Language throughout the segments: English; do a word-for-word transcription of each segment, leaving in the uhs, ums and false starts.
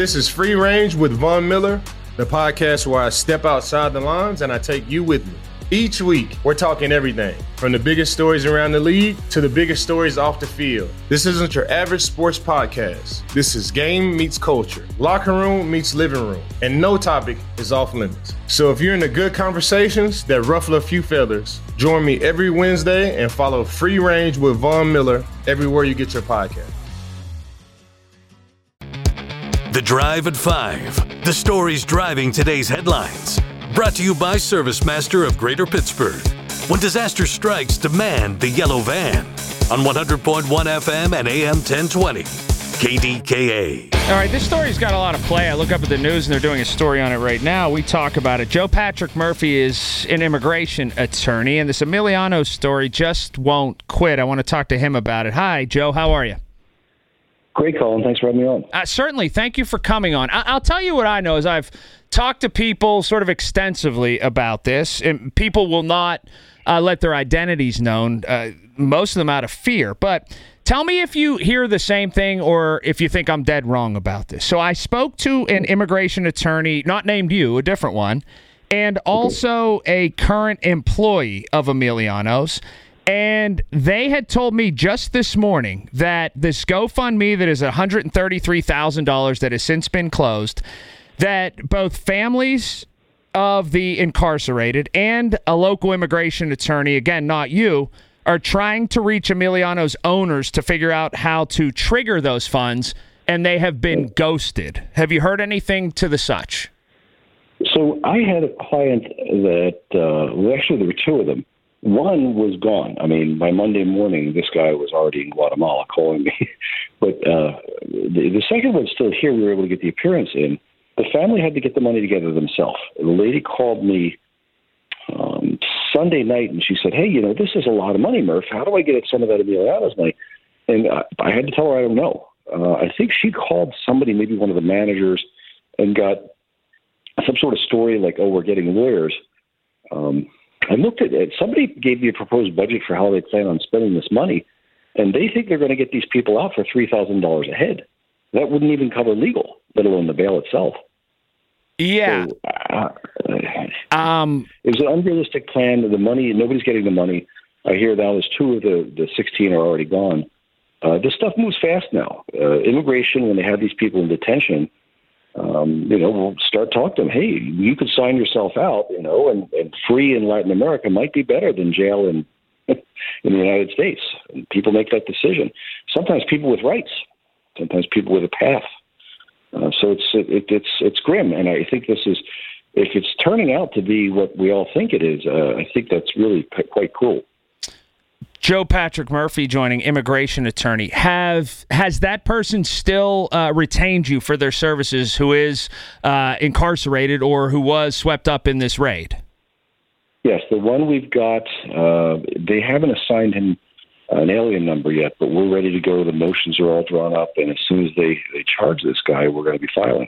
This is Free Range with Von Miller, the podcast where I step outside the lines and I take you with me. Each week, we're talking everything from the biggest stories around the league to the biggest stories off the field. This isn't your average sports podcast. This is game meets culture, locker room meets living room, and no topic is off limits. So if you're into good conversations that ruffle a few feathers, join me every Wednesday and follow Free Range with Von Miller everywhere you get your podcast. The Drive at Five, the stories driving today's headlines. Brought to you by ServiceMaster of Greater Pittsburgh. When disaster strikes, demand the yellow van. On one hundred point one F M and A M ten twenty. K D K A. All right, this story's got a lot of play. I look up at the news and they're doing a story on it right now. We talk about it. Joe Patrick Murphy is an immigration attorney, and this Emiliano story just won't quit. I want to talk to him about it. Hi, Joe. How are you? Great, Colin. Thanks for having me on. Uh, certainly. Thank you for coming on. I- I'll tell you what I know is I've talked to people sort of extensively about this, and people will not uh, let their identities known, uh, most of them out of fear. But tell me if you hear the same thing or if you think I'm dead wrong about this. So I spoke to an immigration attorney, not named you, a different one, and also a current employee of Emiliano's. And they had told me just this morning that this GoFundMe that is one hundred thirty-three thousand dollars that has since been closed, that both families of the incarcerated and a local immigration attorney, again, not you, are trying to reach Emiliano's owners to figure out how to trigger those funds, and they have been ghosted. Have you heard anything to the such? So I had a client that, uh, well, actually there were two of them. One was gone. I mean, by Monday morning, this guy was already in Guatemala calling me. But uh, the, the second one's still here. We were able to get the appearance in. The family had to get the money together themselves. The lady called me um, Sunday night, and she said, hey, you know, this is a lot of money, Murph. How do I get some of that Emiliano's money? And I, I had to tell her I don't know. Uh, I think she called somebody, maybe one of the managers, and got some sort of story like, oh, we're getting lawyers. Um I looked at it. Somebody gave me a proposed budget for how they plan on spending this money, and they think they're going to get these people out for three thousand dollars a head. That wouldn't even cover legal, let alone the bail itself. Yeah. So, uh, um, it was an unrealistic plan. The money, nobody's getting the money. I hear now there's two of the, the sixteen are already gone. Uh, this stuff moves fast now. Uh, immigration, when they have these people in detention, Um, you know, we'll start talking to them. Hey, you could sign yourself out, you know, and, and free in Latin America might be better than jail in in the United States. And people make that decision. Sometimes people with rights, sometimes people with a path. Uh, so it's it, it's it's grim, and I think this is, if it's turning out to be what we all think it is, uh, I think that's really p- quite cool. Joe Patrick Murphy joining, immigration attorney. Have has that person still uh, retained you for their services who is uh, incarcerated or who was swept up in this raid? Yes, the one we've got, uh, they haven't assigned him an alien number yet, but we're ready to go. The motions are all drawn up, and as soon as they, they charge this guy, we're going to be filing.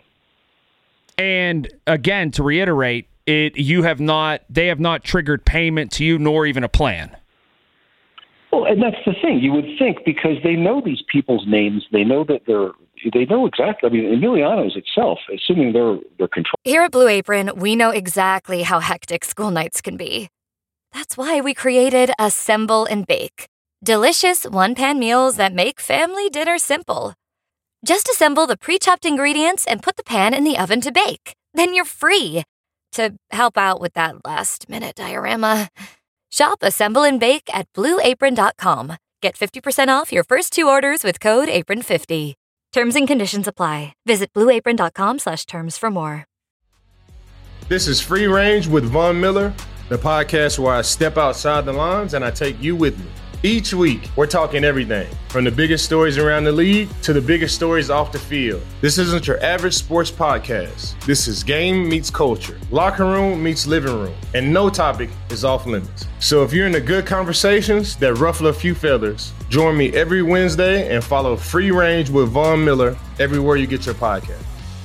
And again, to reiterate, it you have not they have not triggered payment to you nor even a plan. Well, and that's the thing. You would think, because they know these people's names, they know that they're, they know exactly. I mean, Emiliano's itself, assuming they're they're controlled. Here at Blue Apron, we know exactly how hectic school nights can be. That's why we created Assemble and Bake, delicious one-pan meals that make family dinner simple. Just assemble the pre-chopped ingredients and put the pan in the oven to bake. Then you're free to help out with that last-minute diorama. Shop Assemble and Bake at blue apron dot com. Get fifty percent off your first two orders with code apron fifty. Terms and conditions apply. Visit blue apron dot com slash terms for more. This is Free Range with Von Miller, the podcast where I step outside the lines and I take you with me. Each week, we're talking everything from the biggest stories around the league to the biggest stories off the field. This isn't your average sports podcast. This is game meets culture, locker room meets living room, and no topic is off limits. So if you're into good conversations that ruffle a few feathers, join me every Wednesday and follow Free Range with Von Miller everywhere you get your podcast.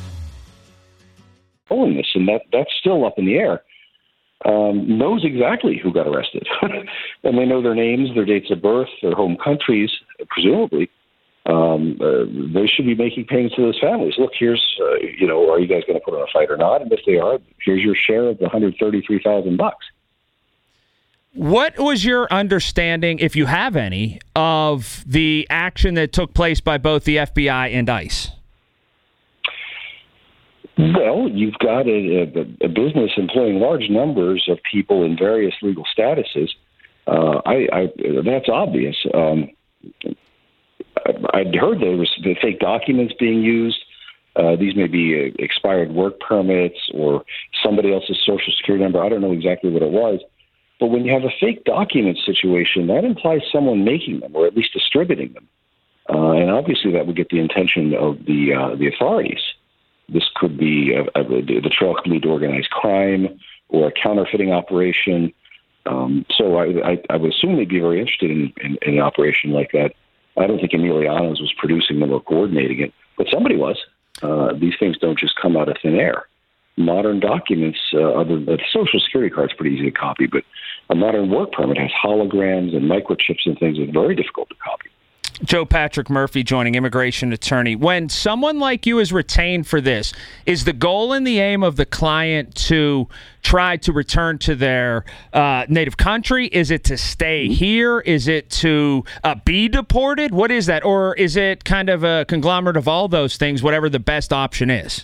Holiness, and that that's still up in the air. Um, knows exactly who got arrested. And they know their names, their dates of birth, their home countries, presumably. um, uh, they should be making payments to those families. Look, here's, uh, you know, are you guys going to put on a fight or not? And if they are, here's your share of the one hundred thirty-three thousand bucks. What was your understanding, if you have any, of the action that took place by both the F B I and ICE? Well, you've got a, a, a business employing large numbers of people in various legal statuses. Uh, I, I, that's obvious. Um, I'd heard there was the fake documents being used. Uh, these may be uh, expired work permits or somebody else's social security number. I don't know exactly what it was. But when you have a fake document situation, that implies someone making them or at least distributing them. Uh, and obviously that would get the attention of the uh, the authorities. This could be a, a, the trail could lead to organized crime or a counterfeiting operation. Um, so I, I, I would assume they'd be very interested in, in, in an operation like that. I don't think Emiliano's was producing them or coordinating it, but somebody was. Uh, these things don't just come out of thin air. Modern documents, uh, other the social security card's pretty easy to copy, but a modern work permit has holograms and microchips and things that are very difficult to copy. Joe Patrick Murphy joining, immigration attorney. When someone like you is retained for this, is the goal and the aim of the client to try to return to their uh, native country? Is it to stay here? Is it to uh, be deported? What is that? Or is it kind of a conglomerate of all those things, whatever the best option is?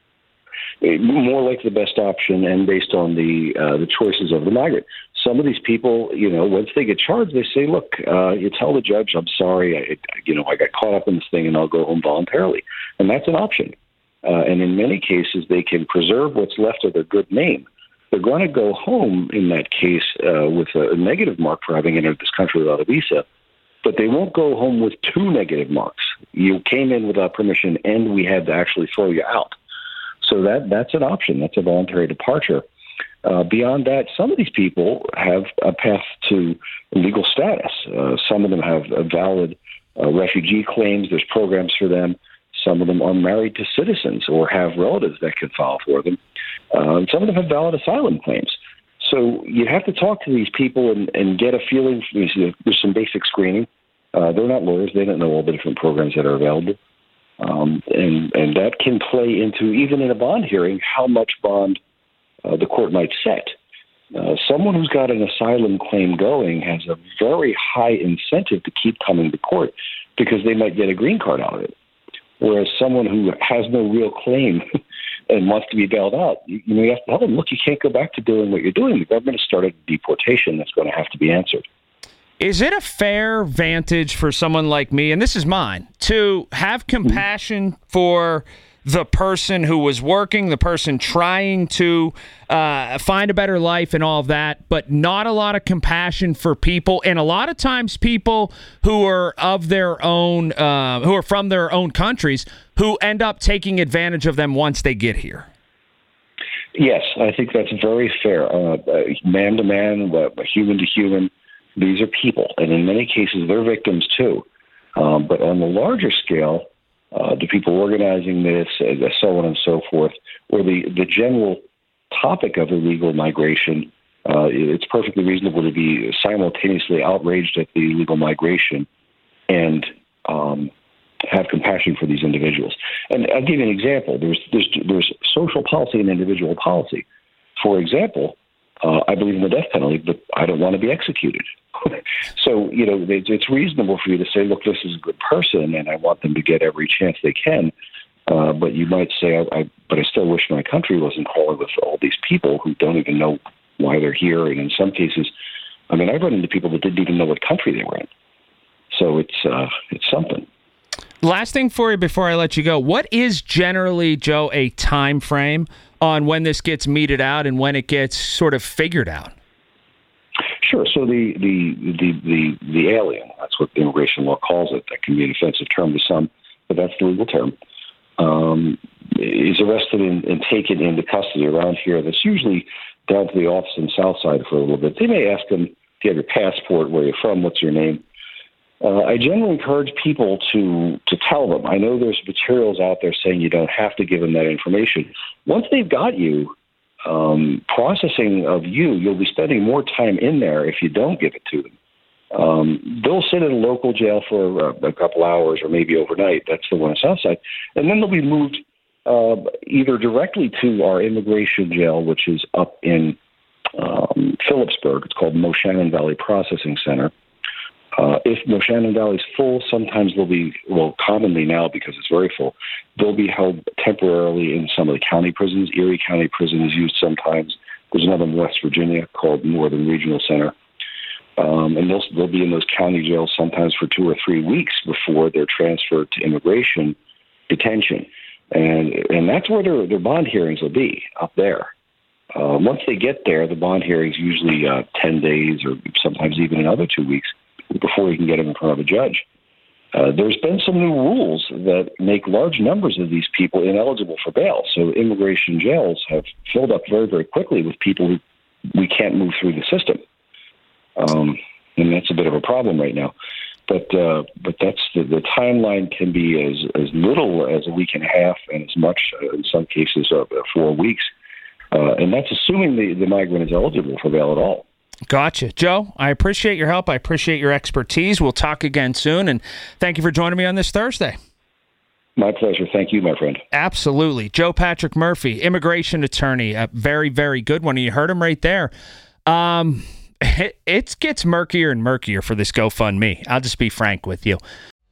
More like the best option and based on the uh, the choices of the migrant. Some of these people, you know, once they get charged, they say, look, uh, you tell the judge, I'm sorry, I, you know, I got caught up in this thing and I'll go home voluntarily. And that's an option. Uh, and in many cases, they can preserve what's left of their good name. They're going to go home in that case uh, with a negative mark for having entered this country without a visa, but they won't go home with two negative marks. You came in without permission and we had to actually throw you out. So that that's an option. That's a voluntary departure. Uh, beyond that, some of these people have a path to legal status. Uh, some of them have a valid uh, refugee claims. There's programs for them. Some of them are married to citizens or have relatives that can file for them. Uh, and some of them have valid asylum claims. So you have to talk to these people and, and get a feeling. There's some basic screening. Uh, they're not lawyers. They don't know all the different programs that are available. Um, and, and that can play into, even in a bond hearing, how much bond uh, the court might set. Uh, someone who's got an asylum claim going has a very high incentive to keep coming to court because they might get a green card out of it. Whereas someone who has no real claim and wants to be bailed out, you, you know, you have to tell them, look, you can't go back to doing what you're doing. The government has started deportation that's going to have to be answered. Is it a fair vantage for someone like me, and this is mine, to have compassion for the person who was working, the person trying to uh, find a better life and all of that, but not a lot of compassion for people, and a lot of times people who are of their own, uh, who are from their own countries, who end up taking advantage of them once they get here? Yes, I think that's very fair. Uh, man to man, human to human. These are people, and in many cases, they're victims too. Um, but on the larger scale, uh, the people organizing this, uh, so on and so forth, or the, the general topic of illegal migration, uh, it's perfectly reasonable to be simultaneously outraged at the illegal migration and um, have compassion for these individuals. And I'll give you an example. There's, there's, there's social policy and individual policy. For example, uh, I believe in the death penalty, but I don't want to be executed. So, you know, it's reasonable for you to say, look, this is a good person and I want them to get every chance they can. Uh, but you might say, I, I, but I still wish my country wasn't crawling with all these people who don't even know why they're here. And in some cases, I mean, I've run into people that didn't even know what country they were in. So it's uh, it's something. Last thing for you before I let you go. What is generally, Joe, a time frame on when this gets meted out and when it gets sort of figured out? Sure. So the, the, the, the, the alien, that's what the immigration law calls it. That can be an offensive term to some, but that's the legal term, um, is arrested and, and taken into custody around here. That's usually down to the office in Southside for a little bit. They may ask them, do you have your passport, where you're from, what's your name? Uh, I generally encourage people to to tell them. I know there's materials out there saying you don't have to give them that information. Once they've got you, um, processing of you, you'll be spending more time in there if you don't give it to them. Um, they'll sit in a local jail for a, a couple hours or maybe overnight. That's the one on the south side. And then they'll be moved uh, either directly to our immigration jail, which is up in um, Phillipsburg. It's called Moshannon Valley Processing Center. Uh, if Moshannon Valley is full, sometimes they'll be, well, commonly now because it's very full, they'll be held temporarily in some of the county prisons. Erie County Prison is used sometimes. There's another in West Virginia called Northern Regional Center. Um, and they'll, they'll be in those county jails sometimes for two or three weeks before they're transferred to immigration detention. And and that's where their, their bond hearings will be, up there. Uh, once they get there, the bond hearings usually uh, ten days or sometimes even another two weeks before you can get them in front of a judge. Uh, there's been some new rules that make large numbers of these people ineligible for bail. So immigration jails have filled up very, very quickly with people who we can't move through the system. Um, and that's a bit of a problem right now. But uh, but that's the, the timeline can be as, as little as a week and a half and as much, uh, in some cases, uh, four weeks. Uh, and that's assuming the, the migrant is eligible for bail at all. Gotcha. Joe, I appreciate your help. I appreciate your expertise. We'll talk again soon. And thank you for joining me on this Thursday. My pleasure. Thank you, my friend. Absolutely. Joe Patrick Murphy, immigration attorney. A very, very good one. You heard him right there. Um... It, it gets murkier and murkier for this GoFundMe. I'll just be frank with you.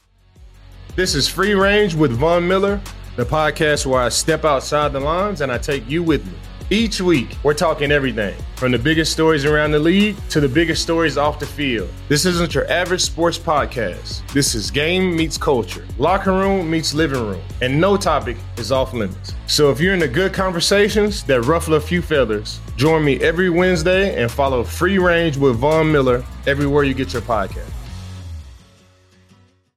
This is Free Range with Von Miller, the podcast where I step outside the lines and I take you with me. Each week, we're talking everything from the biggest stories around the league to the biggest stories off the field. This isn't your average sports podcast. This is game meets culture, locker room meets living room, and no topic is off limits. So if you're into good conversations that ruffle a few feathers, join me every Wednesday and follow Free Range with Von Miller everywhere you get your podcast.